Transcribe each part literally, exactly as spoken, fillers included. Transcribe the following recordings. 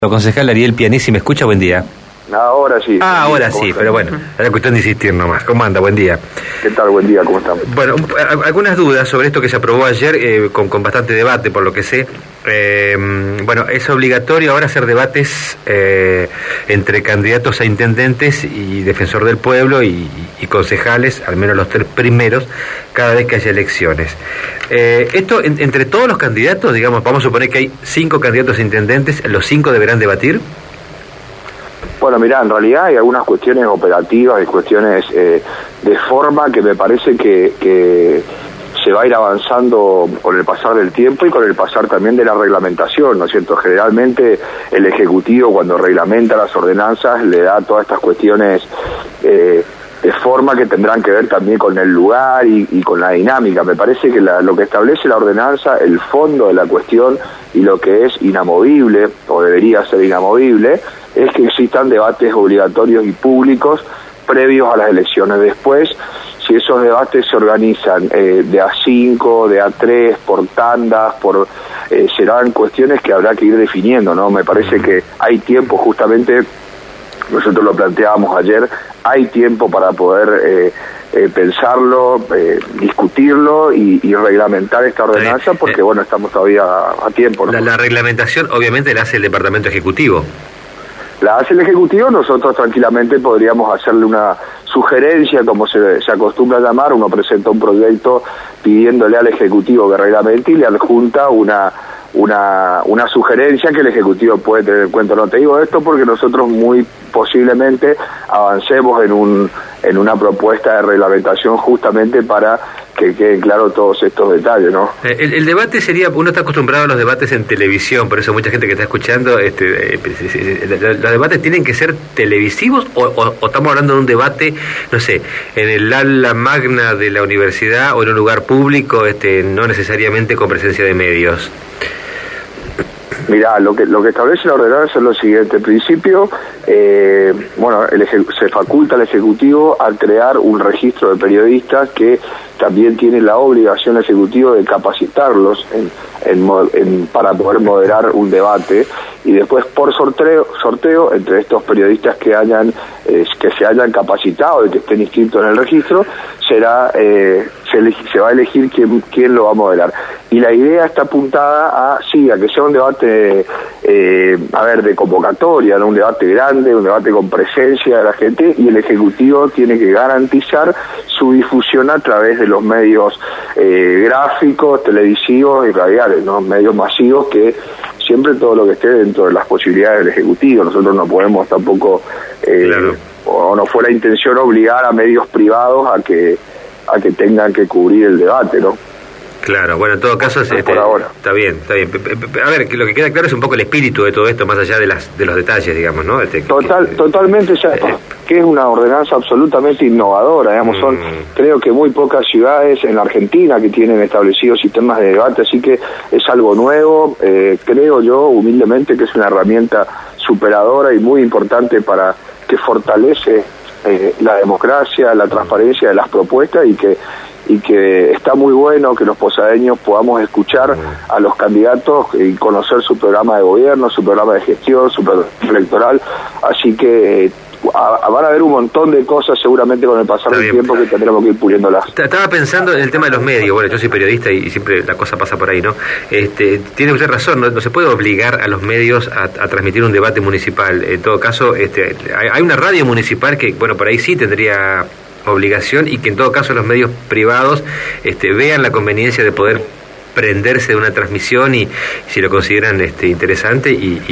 Concejal Ariel Pianesi, ¿me escucha? Buen día. Ahora sí. Ah, ahora sí, pero bueno, era cuestión de insistir nomás. ¿Cómo anda? Buen día. ¿Qué tal? Buen día, ¿cómo estamos? Bueno, algunas dudas sobre esto que se aprobó ayer, eh, con, con bastante debate, por lo que sé. Eh, bueno, es obligatorio ahora hacer debates eh, entre candidatos a intendentes y defensor del pueblo y, y concejales, al menos los tres primeros, cada vez que haya elecciones. Eh, esto, en, entre todos los candidatos, digamos, vamos a suponer que hay cinco candidatos a intendentes, ¿los cinco deberán debatir? Bueno, mirá, en realidad hay algunas cuestiones operativas y cuestiones eh, de forma que me parece que, que se va a ir avanzando con el pasar del tiempo y con el pasar también de la reglamentación, ¿no es cierto? Generalmente el Ejecutivo, cuando reglamenta las ordenanzas, le da todas estas cuestiones eh, de forma que tendrán que ver también con el lugar y, y con la dinámica. Me parece que la, lo que establece la ordenanza, el fondo de la cuestión y lo que es inamovible, o debería ser inamovible, es que existan debates obligatorios y públicos previos a las elecciones. Después, si esos debates se organizan eh, de a cinco, de a tres, por tandas, por eh, serán cuestiones que habrá que ir definiendo, ¿no? Me parece que hay tiempo, justamente, nosotros lo planteábamos ayer, hay tiempo para poder eh, eh, pensarlo, eh, discutirlo y, y reglamentar esta ordenanza, porque, bueno, estamos todavía a, a tiempo, ¿no? La, la reglamentación, obviamente, la hace el Departamento Ejecutivo. La hace el Ejecutivo, nosotros tranquilamente podríamos hacerle una sugerencia, como se, se acostumbra a llamar. Uno presenta un proyecto pidiéndole al Ejecutivo que reglamente y le adjunta una una una sugerencia que el Ejecutivo puede tener en cuenta. No te digo esto porque nosotros muy posiblemente avancemos en un en una propuesta de reglamentación justamente para que queden claros todos estos detalles, ¿no? El, el debate sería, uno está acostumbrado a los debates en televisión, por eso mucha gente que está escuchando, este, eh, los debates tienen que ser televisivos o, o, o estamos hablando de un debate, no sé, en el aula magna de la universidad o en un lugar público, este, no necesariamente con presencia de medios. Mirá, lo que lo que establece la ordenanza es lo siguiente. En principio, eh, bueno, el se faculta al Ejecutivo a crear un registro de periodistas que también tiene la obligación el Ejecutivo de capacitarlos en, en, en, para poder moderar un debate, y después por sorteo, sorteo entre estos periodistas que hayan eh, que se hayan capacitado y que estén inscritos en el registro, será eh, se, se va a elegir quién, quién lo va a moderar. Y la idea está apuntada a, sí, a que sea un debate, eh, a ver, de convocatoria, ¿no? Un debate grande, un debate con presencia de la gente, y el Ejecutivo tiene que garantizar su difusión a través de los medios eh, gráficos, televisivos y radiales, ¿no? Medios masivos, que siempre todo lo que esté dentro de las posibilidades del Ejecutivo. Nosotros no podemos tampoco, eh, claro, o no fue la intención obligar a medios privados a que a que tengan que cubrir el debate, ¿no? Claro, bueno, en todo caso es, no, este, por ahora. Está bien, está bien. A ver, lo que queda claro es un poco el espíritu de todo esto, más allá de las de los detalles, digamos, ¿no? Este, Total, que, totalmente, ya, eh, que es una ordenanza absolutamente innovadora, digamos, son mm. creo que muy pocas ciudades en la Argentina que tienen establecidos sistemas de debate, así que es algo nuevo, eh, creo yo humildemente que es una herramienta superadora y muy importante para que fortalece eh, la democracia, la transparencia de las propuestas, y que y que está muy bueno que los posadeños podamos escuchar a los candidatos y conocer su programa de gobierno, su programa de gestión, su programa electoral, así que eh, a, van a haber un montón de cosas seguramente con el pasar del tiempo que tendremos que ir puliéndolas. Estaba pensando en el tema de los medios. Bueno, yo soy periodista y siempre la cosa pasa por ahí, ¿no? Este, tiene usted razón, no, no se puede obligar a los medios a, a transmitir un debate municipal. En todo caso, este, hay, hay una radio municipal que, bueno, por ahí sí tendría obligación, y que en todo caso los medios privados este, vean la conveniencia de poder prenderse de una transmisión y si lo consideran este, interesante y,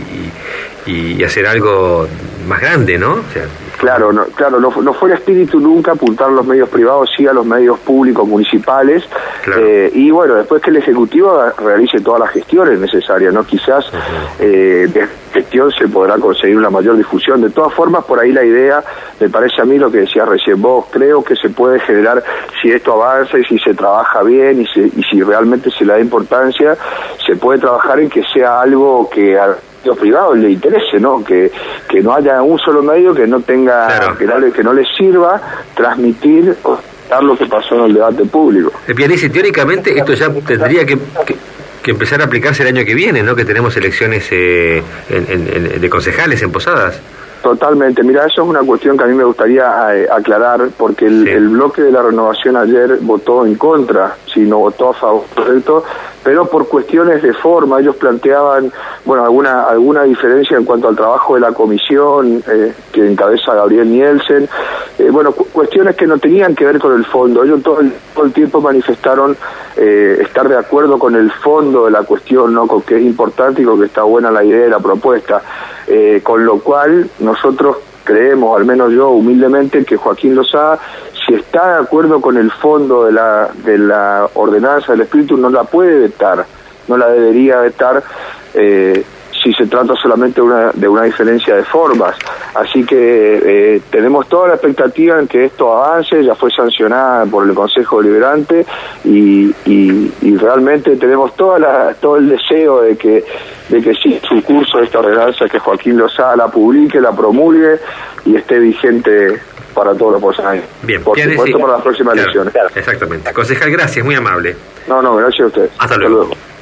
y, y, y hacer algo más grande, ¿no? O sea, Claro, no, claro, no, no fue el espíritu nunca apuntar a los medios privados, sí a los medios públicos municipales, claro. eh, y bueno, después que el Ejecutivo realice todas las gestiones necesarias, ¿no? Quizás uh-huh. eh, de gestión se podrá conseguir una mayor difusión. De todas formas, por ahí la idea, me parece a mí lo que decías recién vos, creo que se puede generar, si esto avanza y si se trabaja bien y, se, y si realmente se le da importancia, se puede trabajar en que sea algo que a los privados le interese, ¿no? Que, que no haya un solo medio que no tenga, claro. que, no le, que no les sirva transmitir o dar lo que pasó en el debate público. Pianesi, teóricamente esto ya tendría que, que Que empezar a aplicarse el año que viene, ¿no? Que tenemos elecciones eh, en, en, en, de concejales en Posadas. Totalmente. Mira, eso es una cuestión que a mí me gustaría eh, aclarar, porque el, sí. el bloque de la Renovación ayer votó en contra, si no votó a favor de esto, pero por cuestiones de forma. Ellos planteaban, bueno, alguna alguna diferencia en cuanto al trabajo de la comisión eh, que encabeza Gabriel Nielsen, eh, bueno, cu cuestiones que no tenían que ver con el fondo. Ellos todo el, todo el tiempo manifestaron eh, estar de acuerdo con el fondo de la cuestión, ¿no? Con que es importante y con que está buena la idea y la propuesta, eh, con lo cual nosotros creemos, al menos yo humildemente, que Joaquín Lozada, si está de acuerdo con el fondo de la de la ordenanza del espíritu, no la puede vetar, no la debería vetar eh, si se trata solamente de una, de una diferencia de formas. Así que eh, tenemos toda la expectativa en que esto avance. Ya fue sancionada por el Consejo Deliberante y, y, y realmente tenemos toda la, todo el deseo de que de que sí, su curso de esta ordenanza, que Joaquín Lozada la publique, la promulgue y esté vigente para todos los porcentajes. Bien, por supuesto, sí, para las próximas claro, elecciones. Exactamente. Concejal, gracias, muy amable. No, no, gracias a ustedes. Hasta luego. Hasta luego.